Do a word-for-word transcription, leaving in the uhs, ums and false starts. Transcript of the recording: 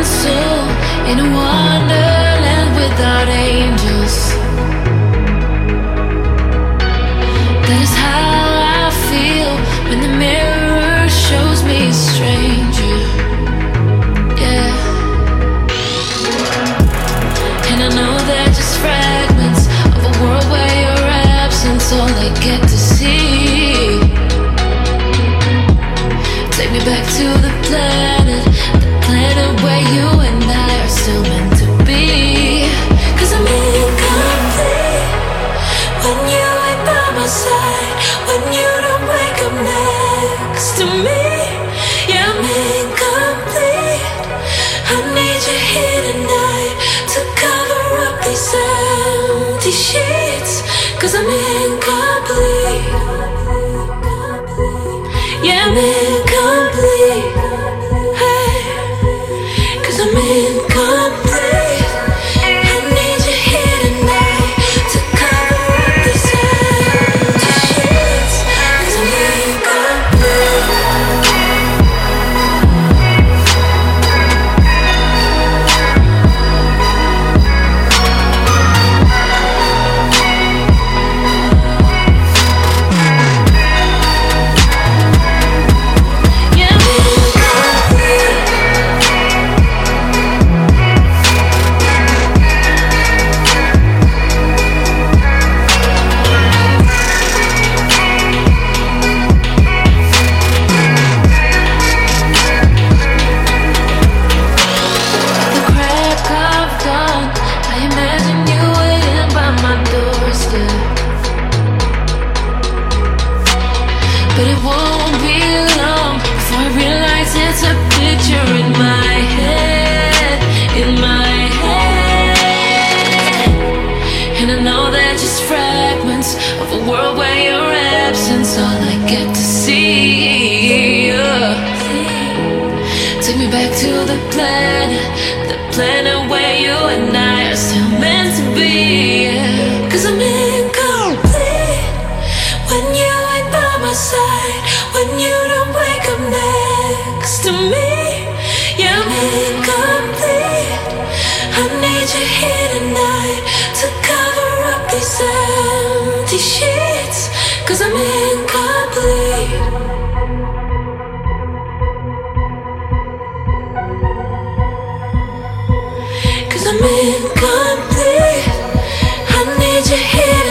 soul in a wonderland without angels. That is how I feel when the mirror shows me a stranger. Yeah. And I know they're just fragments of a world where your absence all I get to see. Take me back to the planet, the planet where you and I are still meant to be. Cause I'm incomplete when you ain't by my side, when you don't wake up next to me. Yeah, I'm incomplete. I need you here tonight to cover up these empty sheets. Cause I'm incomplete. Yeah, I'm incomplete. Hey, cause I'm incomplete. I need you here tonight to cover up these empty sheets. Cause I'm incomplete. But it won't be long before I realize it's a picture in my head, in my head. And I know they're just fragments of a world where your absence all I get to see. Yeah. Take me back to the planet, the planet where you and I are still meant to be. Yeah. Cause I'm incomplete when you ain't by my side, when you don't wake up next to me. Yeah, I'm incomplete. I need you here tonight to cover up these empty sheets. Cause I'm incomplete. Cause I'm incomplete. I need you here